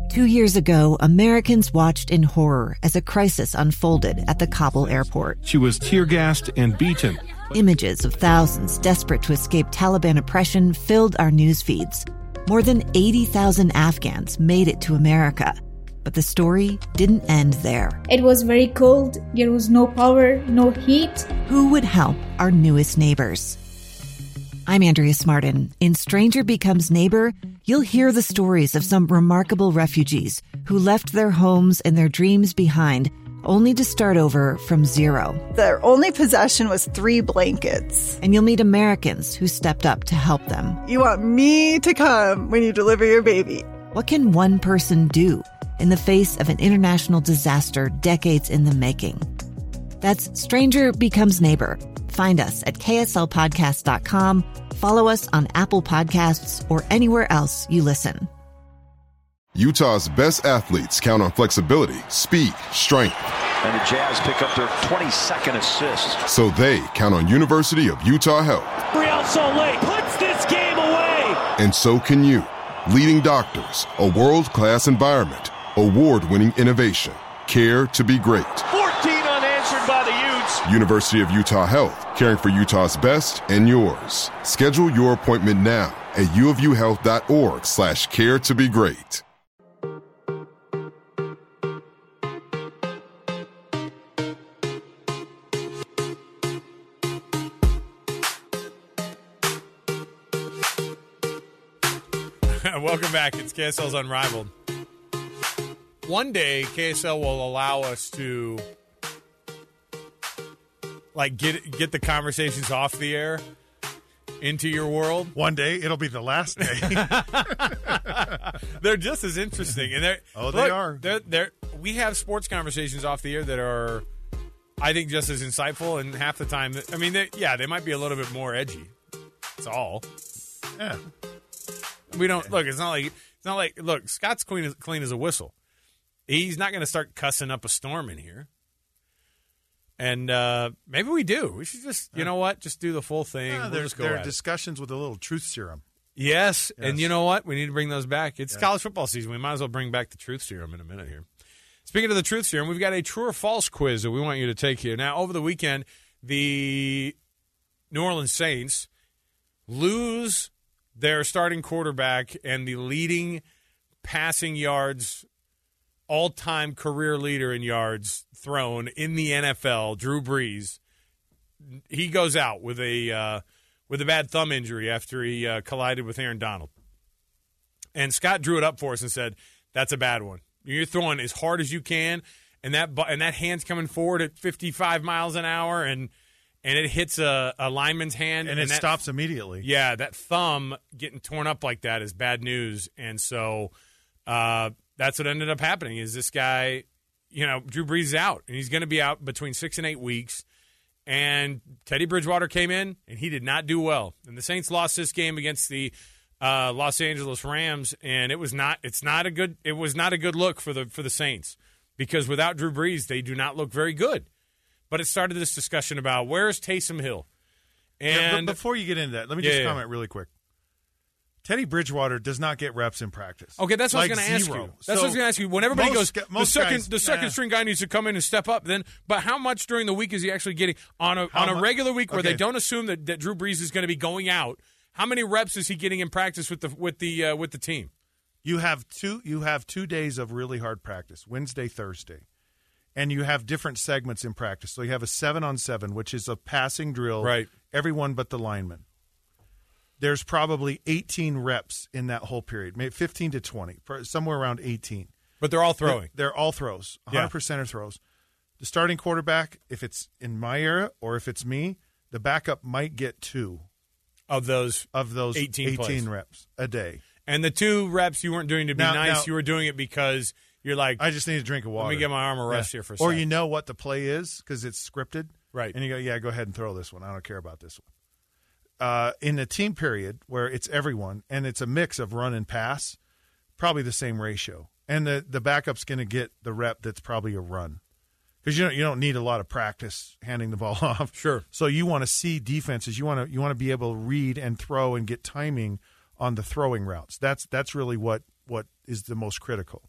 2 years ago, Americans watched in horror as a crisis unfolded at the Kabul airport. She was tear-gassed and beaten. Images of thousands desperate to escape Taliban oppression filled our news feeds. More than 80,000 Afghans made it to America. But the story didn't end there. It was very cold. There was no power, no heat. Who would help our newest neighbors? I'm Andrea Smartin. In Stranger Becomes Neighbor, you'll hear the stories of some remarkable refugees who left their homes and their dreams behind, only to start over from zero. Their only possession was 3 blankets. And you'll meet Americans who stepped up to help them. You want me to come when you deliver your baby. What can one person do in the face of an international disaster decades in the making? That's Stranger Becomes Neighbor. Find us at kslpodcast.com. Follow us on Apple Podcasts or anywhere else you listen. Utah's best athletes count on flexibility, speed, strength. And the Jazz pick up their 22nd assist. So they count on University of Utah Health. Real Salt Lake puts this game away. And so can you. Leading doctors, a world-class environment, award-winning innovation, care to be great. 14 unanswered by the Utes. University of Utah Health, caring for Utah's best and yours. Schedule your appointment now at uofuhealth.org/care to be great. Welcome back. It's KSL's Unrivaled. One day, KSL will allow us to get the conversations off the air into your world. One day, it'll be the last day. They're just as interesting, and they are. We have sports conversations off the air that are, I think, just as insightful. And half the time, I mean, they might be a little bit more edgy. That's all. Yeah. We don't look. It's not like. Look, Scott's clean as a whistle. He's not going to start cussing up a storm in here. And maybe we do. We should just, you know what, just do the full thing. There are discussions with a little truth serum. Yes, and you know what? We need to bring those back. It's college football season. We might as well bring back the truth serum in a minute here. Speaking of the truth serum, we've got a true or false quiz that we want you to take here. Now, over the weekend, the New Orleans Saints lose their starting quarterback and the leading passing yards, all-time career leader in yards thrown in the NFL, Drew Brees. He goes out with a bad thumb injury after he collided with Aaron Donald. And Scott drew it up for us and said, that's a bad one. You're throwing as hard as you can, and that hand's coming forward at 55 miles an hour, and it hits a lineman's hand. And it stops immediately. Yeah, that thumb getting torn up like that is bad news. And so that's what ended up happening is this guy, Drew Brees is out. And he's going to be out between 6 and 8 weeks. And Teddy Bridgewater came in, and he did not do well. And the Saints lost this game against the Los Angeles Rams. And it was not a good look for the Saints. Because without Drew Brees, they do not look very good. But it started this discussion about where's Taysom Hill. And but before you get into that, let me just comment really quick. Teddy Bridgewater does not get reps in practice. Okay, that's what I was going to ask you. That's what I was going to ask you. When everybody goes, the second string guy needs to come in and step up. But how much during the week is he actually getting on a regular week where they don't assume that Drew Brees is going to be going out? How many reps is he getting in practice with the team? You have 2 days of really hard practice, Wednesday, Thursday. And you have different segments in practice. So you have a 7-on-7, which is a passing drill, right? Everyone but the lineman. There's probably 18 reps in that whole period, maybe 15 to 20, somewhere around 18. But they're all throwing. They're all throws, 100% are throws. The starting quarterback, if it's in my era or if it's me, the backup might get 2 of those 18 reps a day. And the 2 reps you weren't doing to be nice. You were doing it because you're like, I just need a drink of water. Let me get my arm a rest here for a second. Or you know what the play is because it's scripted. Right. And you go, go ahead and throw this one. I don't care about this one. In a team period where it's everyone and it's a mix of run and pass, probably the same ratio. And the backup's going to get the rep that's probably a run. Because you don't need a lot of practice handing the ball off. Sure. So you want to see defenses. You want to be able to read and throw and get timing on the throwing routes. That's really what is the most critical.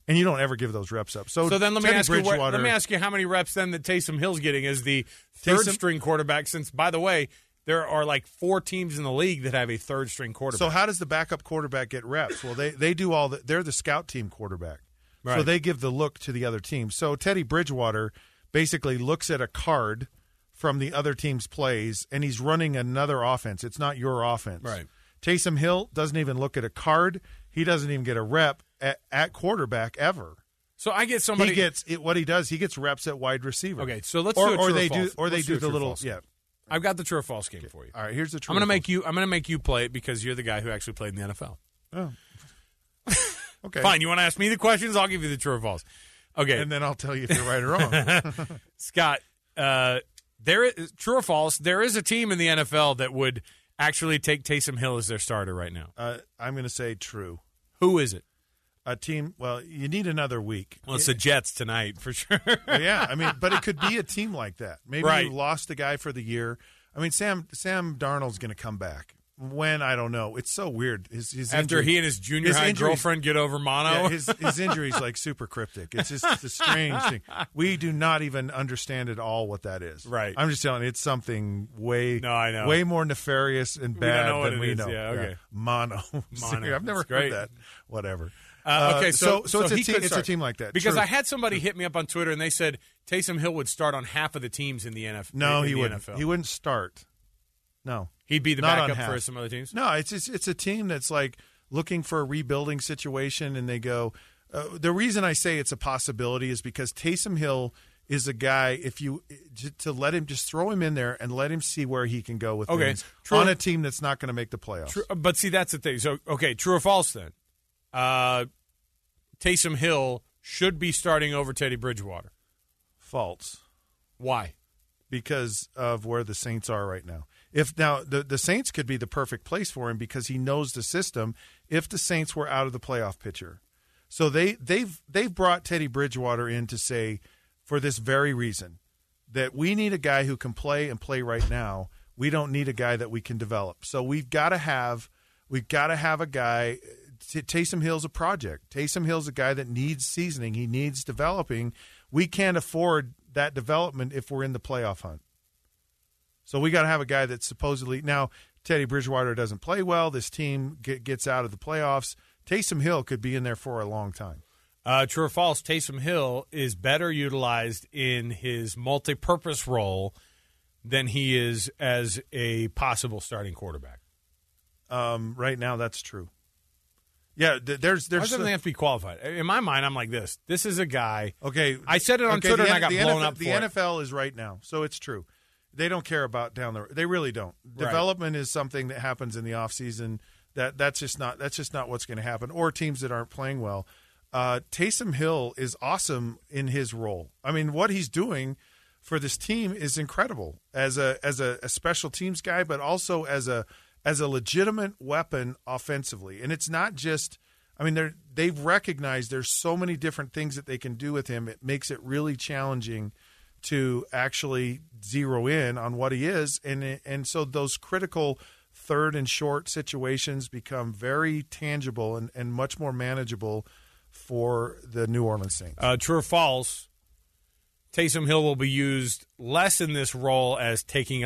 And you don't ever give those reps up. So then let me Teddy ask you how many reps then that Taysom Hill's getting as the third-string quarterback, since, by the way, there are like 4 teams in the league that have a third-string quarterback. So how does the backup quarterback get reps? Well, they do they're the scout team quarterback. Right. So they give the look to the other team. So Teddy Bridgewater basically looks at a card from the other team's plays, and he's running another offense. It's not your offense. Right. Taysom Hill doesn't even look at a card. He doesn't even get a rep at quarterback ever. So I get somebody. What he does, he gets reps at wide receiver. Okay, so let's do a true or false. Or they do the little, yeah. I've got the true or false game for you. All right, here's the true. I'm going to make you play it because you're the guy who actually played in the NFL. Oh. Okay. Fine. You want to ask me the questions? I'll give you the true or false. Okay. And then I'll tell you if you're right or wrong. Scott, true or false, there is a team in the NFL that would actually take Taysom Hill as their starter right now. I'm going to say true. Who is it? A team, well, you need another week. Well, it's the Jets tonight for sure. Well, yeah, I mean, but it could be a team like that. Maybe you lost a guy for the year. I mean, Sam Darnold's going to come back. When, I don't know. It's so weird. His After injury, he and his junior high girlfriend get over mono? Yeah, his injury's like super cryptic. It's just a strange thing. We do not even understand at all what that is. Right. I'm just telling you, it's something way more nefarious and bad than we know. Yeah, okay. Yeah. Mono. I've never heard that. Whatever. Okay, so it's a team like that. Because True. I had somebody hit me up on Twitter, and they said Taysom Hill would start on half of the teams in the NFL. No, he wouldn't. NFL. He wouldn't start. No. He'd be the backup for some other teams? No, it's a team that's like looking for a rebuilding situation, and they go the reason I say it's a possibility is because Taysom Hill is a guy, to let him, just throw him in there and let him see where he can go with things on a team that's not going to make the playoffs. True, but see, that's the thing. So, okay, true or false then? Taysom Hill should be starting over Teddy Bridgewater. False. Why? Because of where the Saints are right now. If now the Saints could be the perfect place for him because he knows the system. If the Saints were out of the playoff picture, so they've brought Teddy Bridgewater in to say, for this very reason, that we need a guy who can play and play right now. We don't need a guy that we can develop. So we've got to have a guy. Taysom Hill's a project. Taysom Hill's a guy that needs seasoning. He needs developing. We can't afford that development if we're in the playoff hunt. So we got to have a guy that's supposedly – now, Teddy Bridgewater doesn't play well. This team gets out of the playoffs. Taysom Hill could be in there for a long time. True or false, Taysom Hill is better utilized in his multi-purpose role than he is as a possible starting quarterback. Right now, that's true. Yeah, there's. Why doesn't they have to be qualified? In my mind, I'm like this. This is a guy. Okay, I said it on Twitter and I got blown up for it. The NFL is right now, so it's true. They don't care about down the road. They really don't. Development is something that happens in the offseason. That's just not what's going to happen. Or teams that aren't playing well. Taysom Hill is awesome in his role. I mean, what he's doing for this team is incredible as a special teams guy, but also as a legitimate weapon offensively. And it's not just – I mean, they've recognized there's so many different things that they can do with him. It makes it really challenging to actually zero in on what he is. And so those critical third and short situations become very tangible and much more manageable for the New Orleans Saints. True or false, Taysom Hill will be used less in this role as taking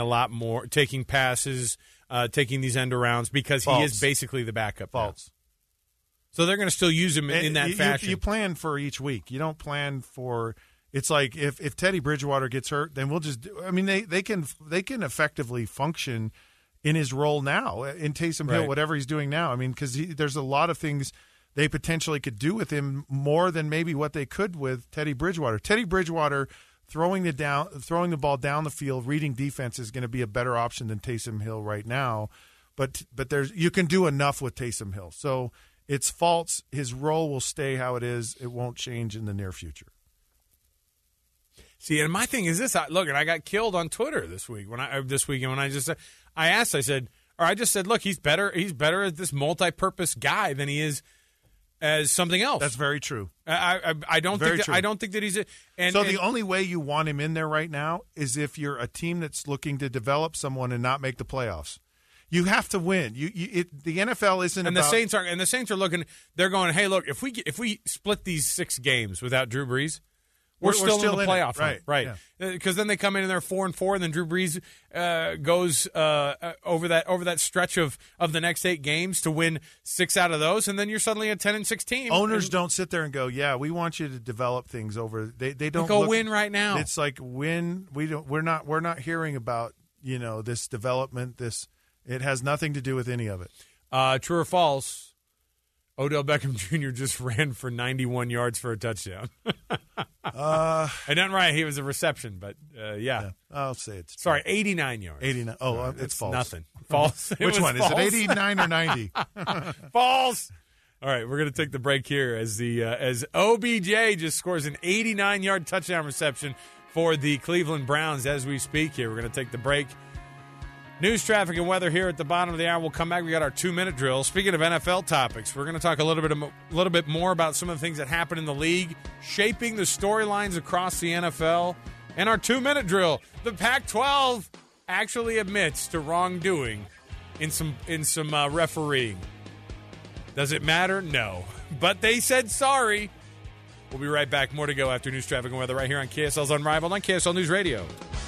passes, taking these end arounds because he is basically the backup. False. Now. So they're going to still use him in that fashion. You plan for each week. You don't plan for – it's like if Teddy Bridgewater gets hurt, then we'll just – I mean, they can effectively function in his role now, in Taysom Hill, whatever he's doing now. I mean, because there's a lot of things they potentially could do with him more than maybe what they could with Teddy Bridgewater. Teddy Bridgewater throwing the ball down the field, reading defense is going to be a better option than Taysom Hill right now. But you can do enough with Taysom Hill. So it's false. His role will stay how it is. It won't change in the near future. See, and my thing is this. Look, and I got killed on Twitter this weekend when I just said, I just said, look, he's better as this multi-purpose guy than he is as something else. That's very true. I don't think that he's a, the only way you want him in there right now is if you're a team that's looking to develop someone and not make the playoffs. You have to win. The NFL isn't and about... the Saints are looking. They're going, hey, look, if we split these 6 games without Drew Brees, we're still in the playoff hunt, right? Because then they come in and they're 4-4, and then Drew Brees goes over that stretch of the next 8 games to win 6 out of those, and then you're suddenly a 10-6 team. Owners don't sit there and go, "Yeah, we want you to develop things over." They don't go win right now. It's like win. We're not hearing about this development. It has nothing to do with any of it. True or false? Odell Beckham Jr. just ran for 91 yards for a touchdown. I done right. He was a reception, but yeah. I'll say it's 89 yards. 89. Oh, it's false. Nothing. False. Which one? False. Is it 89 or 90? False. All right, we're going to take the break here as OBJ just scores an 89-yard touchdown reception for the Cleveland Browns as we speak here. We're going to take the break. News, traffic, and weather here at the bottom of the hour. We'll come back. We got our 2-minute drill. Speaking of NFL topics, we're going to talk a little bit more about some of the things that happen in the league, shaping the storylines across the NFL. And our 2-minute drill. The Pac-12 actually admits to wrongdoing in some refereeing. Does it matter? No. But they said sorry. We'll be right back. More to go after news, traffic, and weather right here on KSL's Unrivaled on KSL News Radio.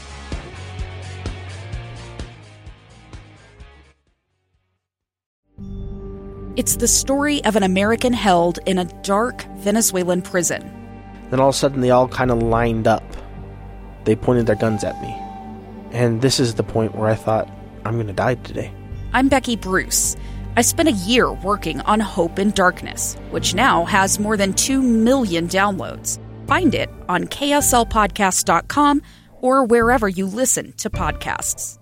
It's the story of an American held in a dark Venezuelan prison. Then all of a sudden they all kind of lined up. They pointed their guns at me. And this is the point where I thought, I'm going to die today. I'm Becky Bruce. I spent a year working on Hope in Darkness, which now has more than 2 million downloads. Find it on kslpodcast.com or wherever you listen to podcasts.